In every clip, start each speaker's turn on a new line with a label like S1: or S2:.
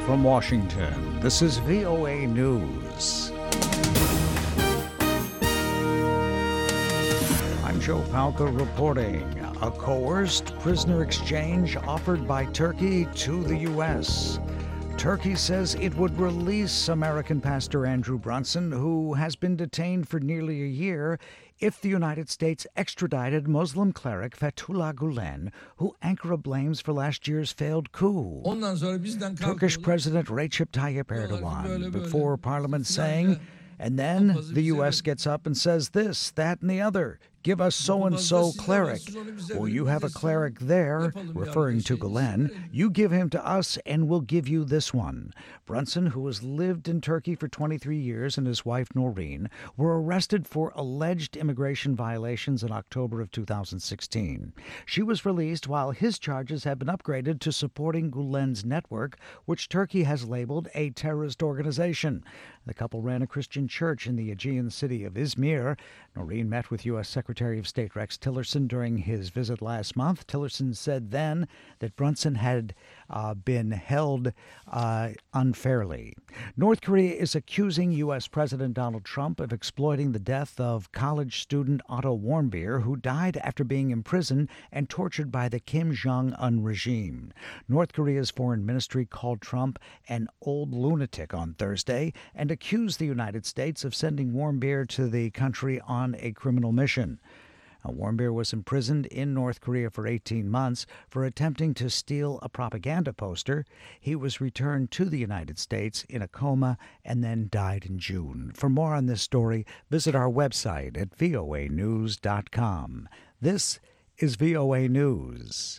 S1: From Washington, this is VOA News. I'm Joe Palca reporting. A coerced prisoner exchange offered by Turkey to the U.S. Turkey says it would release American pastor Andrew Brunson, who has been detained for nearly a year, if the United States extradited Muslim cleric Fethullah Gulen, who Ankara blames for last year's failed coup. Turkish President Recep Tayyip Erdogan before Parliament saying, and then the U.S. gets up and says this, that, and the other. Give us so-and-so cleric. Well, you have a cleric there, referring to Gulen. You give him to us, and we'll give you this one. Brunson, who has lived in Turkey for 23 years, and his wife, Noreen, were arrested for alleged immigration violations in October of 2016. She was released while his charges have been upgraded to supporting Gulen's network, which Turkey has labeled a terrorist organization. The couple ran a Christian church in the Aegean city of Izmir. Noreen met with U.S. Secretary of State Rex Tillerson during his visit last month. Tillerson said then that Brunson had been held unfairly. North Korea is accusing U.S. President Donald Trump of exploiting the death of college student Otto Warmbier, who died after being imprisoned and tortured by the Kim Jong-un regime. North Korea's foreign ministry called Trump an old lunatic on Thursday and accused the United States of sending Warmbier to the country on a criminal mission. Warmbier was imprisoned in North Korea for 18 months for attempting to steal a propaganda poster. He was returned to the United States in a coma and then died in June. For more on this story, visit our website at voanews.com. This is VOA News.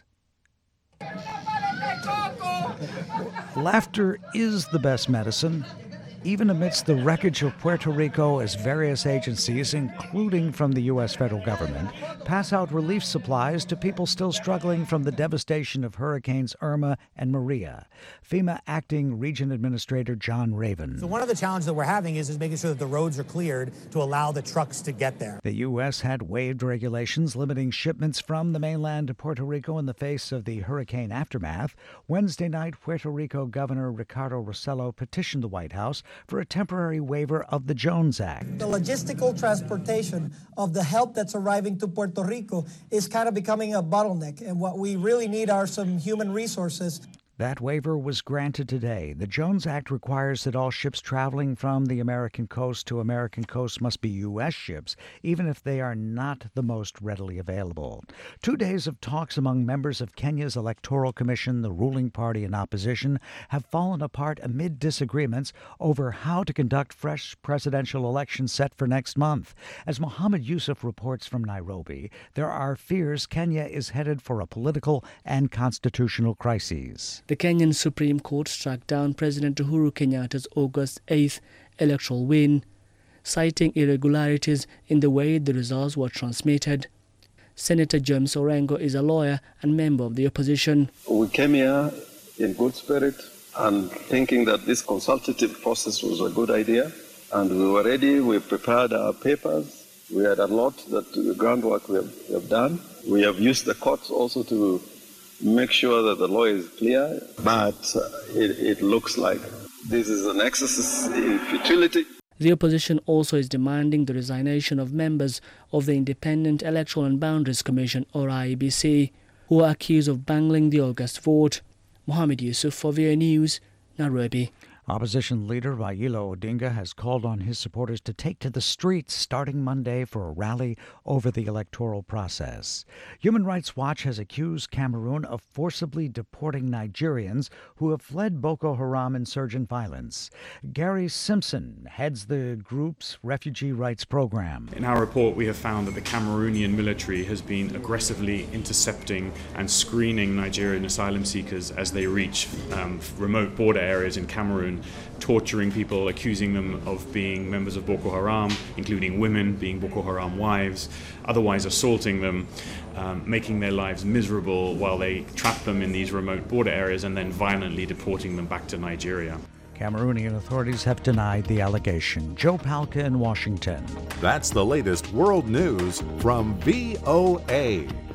S1: Laughter is the best medicine, even amidst the wreckage of Puerto Rico, as various agencies, including from the U.S. federal government, pass out relief supplies to people still struggling from the devastation of Hurricanes Irma and Maria. FEMA Acting Region Administrator John Raven.
S2: So one of the challenges that we're having is making sure that the roads are cleared to allow the trucks to get there.
S1: The U.S. had waived regulations limiting shipments from the mainland to Puerto Rico in the face of the hurricane aftermath. Wednesday night, Puerto Rico Governor Ricardo Rossello petitioned the White House for a temporary waiver of the Jones Act.
S3: The logistical transportation of the help that's arriving to Puerto Rico is kind of becoming a bottleneck, and what we really need are some human resources.
S1: That waiver was granted today. The Jones Act requires that all ships traveling from the American coast to American coast must be U.S. ships, even if they are not the most readily available. 2 days of talks among members of Kenya's Electoral Commission, the ruling party and opposition, have fallen apart amid disagreements over how to conduct fresh presidential elections set for next month. As Mohammed Yusuf reports from Nairobi, there are fears Kenya is headed for a political and constitutional crisis.
S4: The Kenyan Supreme Court struck down President Uhuru Kenyatta's August 8th electoral win, citing irregularities in the way the results were transmitted. Senator James Orengo is a lawyer and member of the opposition.
S5: We came here in good spirit and thinking that this consultative process was a good idea, and we were ready. We prepared our papers. We had a lot that groundwork we have done. We have used the courts also to make sure that the law is clear, but it looks like this is an exercise in futility.
S4: The opposition also is demanding the resignation of members of the Independent Electoral and Boundaries Commission, or IEBC, who are accused of bungling the August vote. Mohammed Yusuf for VOA News, Nairobi.
S1: Opposition leader Raila Odinga has called on his supporters to take to the streets starting Monday for a rally over the electoral process. Human Rights Watch has accused Cameroon of forcibly deporting Nigerians who have fled Boko Haram insurgent violence. Gary Simpson heads the group's refugee rights program.
S6: In our report, we have found that the Cameroonian military has been aggressively intercepting and screening Nigerian asylum seekers as they reach remote border areas in Cameroon, torturing people, accusing them of being members of Boko Haram, including women being Boko Haram wives, otherwise assaulting them, making their lives miserable while they trap them in these remote border areas and then violently deporting them back to Nigeria.
S1: Cameroonian authorities have denied the allegation. Joe Palca in Washington.
S7: That's the latest world news from VOA.